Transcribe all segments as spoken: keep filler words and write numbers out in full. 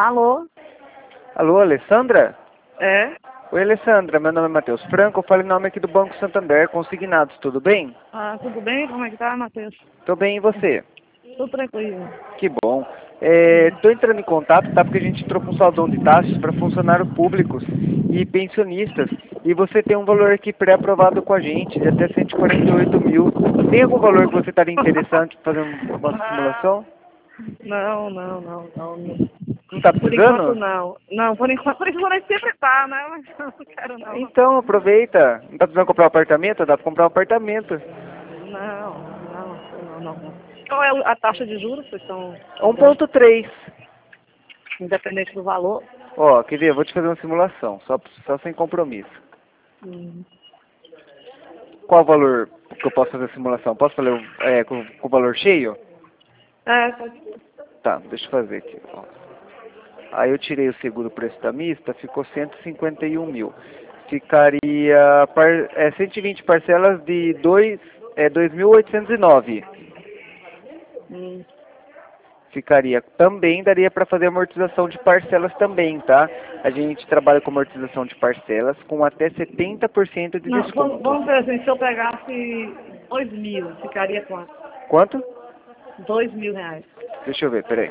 Alô? Alô, Alessandra? É? Oi, Alessandra, meu nome é Matheus Franco, eu falo em nome aqui do Banco Santander, consignados, tudo bem? Ah, tudo bem? Como é que tá, Matheus? Tô bem, e você? Tudo tranquilo. Que bom. Estou entrando em contato, tá? Porque a gente entrou com saldão de taxas para funcionários públicos e pensionistas. E você tem um valor aqui pré-aprovado com a gente, de até cento e quarenta e oito mil. Tem algum valor que você estaria interessante em fazer um- uma simulação? Não, não, não, não. não. Não está Por enquanto precisando? não. Não, por enquanto, por enquanto nós sempre tá, né? Mas eu não quero não. Então, aproveita. Não está precisando comprar um apartamento? Dá para comprar um apartamento. Não, não, não, não. não. Qual é a taxa de juros que vocês estão um cobrando? ponto três. Independente do valor? Ó, quer ver? Eu vou te fazer uma simulação, só, só sem compromisso. Hum. Qual o valor que eu posso fazer a simulação? Posso fazer é, com, com o valor cheio? É, pode ser. Tá, deixa eu fazer aqui. Ó. Aí eu tirei o seguro preço da mista, ficou cento e cinquenta e um mil. Ficaria par, é, cento e vinte parcelas de dois, é, dois mil oitocentos e nove. Hum. Ficaria também, daria para fazer amortização de parcelas também, tá? A gente trabalha com amortização de parcelas com até setenta por cento de Não, vamos, desconto. vamos ver assim, se eu pegasse dois mil, ficaria quanto? Quanto? Dois mil reais. Deixa eu ver, peraí.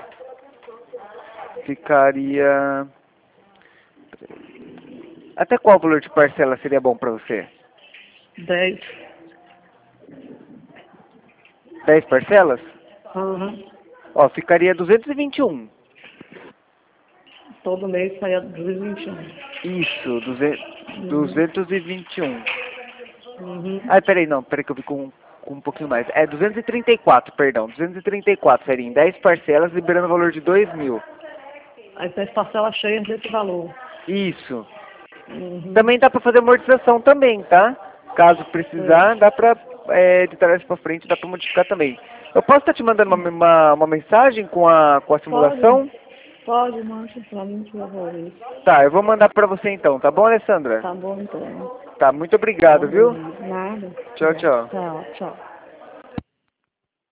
Ficaria... Até qual valor de parcela seria bom para você? Dez. dez parcelas? Uhum. Ó, ficaria duzentos e vinte e um. Todo mês saia duzentos e vinte e um. Isso, duzentos e vinte e um. Uhum. Ai, peraí, não, peraí que eu vi com, com um pouquinho mais. É duzentos e trinta e quatro, perdão. duzentos e trinta e quatro seria em dez parcelas, liberando o valor de dois mil. Aí tem as parcelas cheias desse valor. Isso. Uhum. Também dá para fazer amortização também, tá? Caso precisar, dá para, é, de trás para frente, dá para modificar também. Eu posso estar te mandando uma, uma, uma mensagem com a, com a simulação? Pode, pode, mande pra mim, por favor. Tá, eu vou mandar para você então, tá bom, Alessandra? Tá bom, então. Tá, muito Tá obrigado, bom, viu? nada. Tchau, tchau. Tchau, tchau.